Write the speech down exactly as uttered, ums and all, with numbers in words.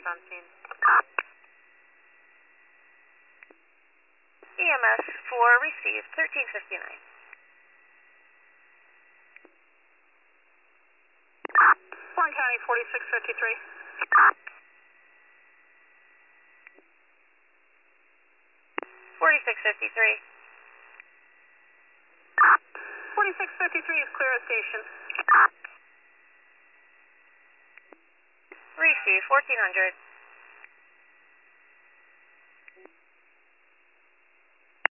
on scene. E M S for receive thirteen fifty-nine. Warren County forty-six fifty-three. forty-six fifty-three. forty-six fifty-three is clear of station. Receive fourteen hundred.